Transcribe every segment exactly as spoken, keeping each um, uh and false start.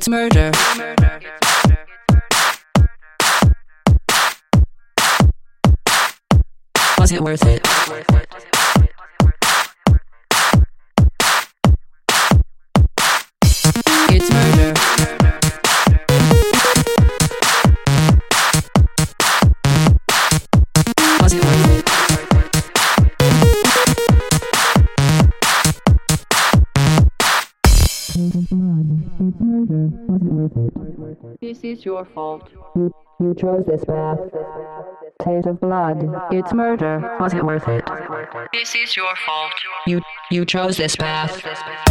It's murder. Was it worth it? It's murder. Was it worth it? It's murder. Was it worth it? This is your fault. You, you chose this path. Taste of blood. It's murder. Was it worth it? This is your fault. You, you chose this path.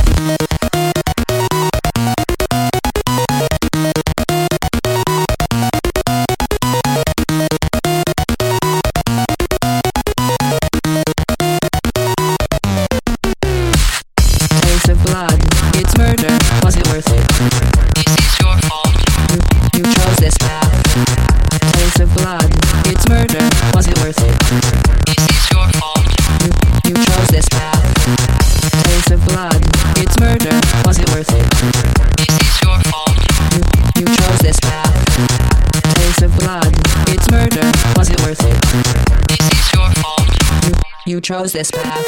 Taste of blood. It's murder. Was it worth it? This is your fault. You, you chose this path. Taste of blood. It's murder. Was it worth it? This is your fault. You, you chose this path. Taste of blood. It's murder. Was it worth it? This is your fault. You, you chose this path. Taste of blood. It's murder. Was it worth it? This is your fault. You, you chose this path.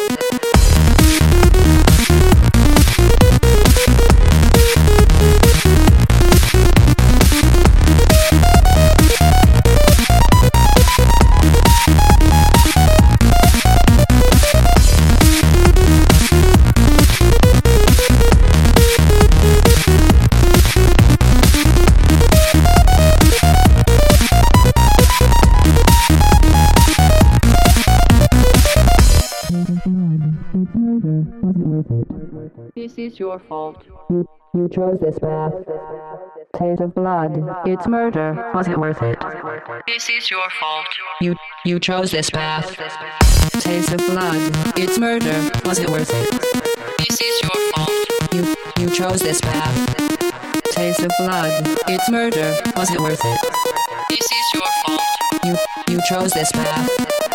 This is your fault. You, you chose this path. Taste of blood. It's murder. Was it worth it? This is your fault. You, you chose this path. Taste of blood. It's murder. Was it worth it? This is your fault. You, you chose this path. Taste of blood. It's murder. Was it worth it? This is your fault. You, you chose this path.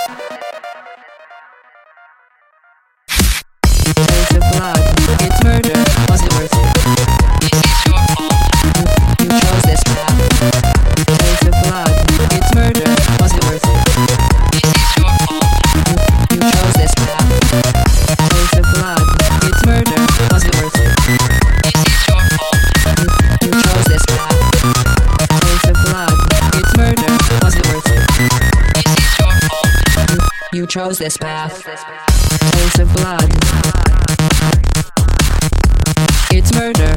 Taste of blood. It's murder. Was it worth it? This is your fault. You, you chose this path. Taste of blood. It's murder. Was it worth it? This is your fault. You, you chose this path. Taste of blood. It's murder. Was it worth it? This is your fault. You, you chose this path. Taste of blood. It's murder. Was it worth it? This is your fault. You, you chose this path. Taste of blood. It's murder.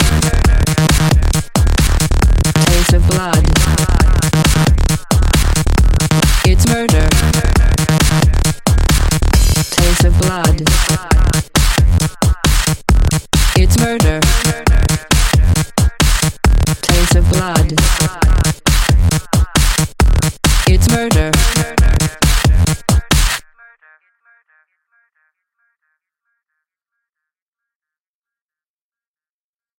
Taste of blood. It's murder. Taste of blood. It's murder. Taste of blood.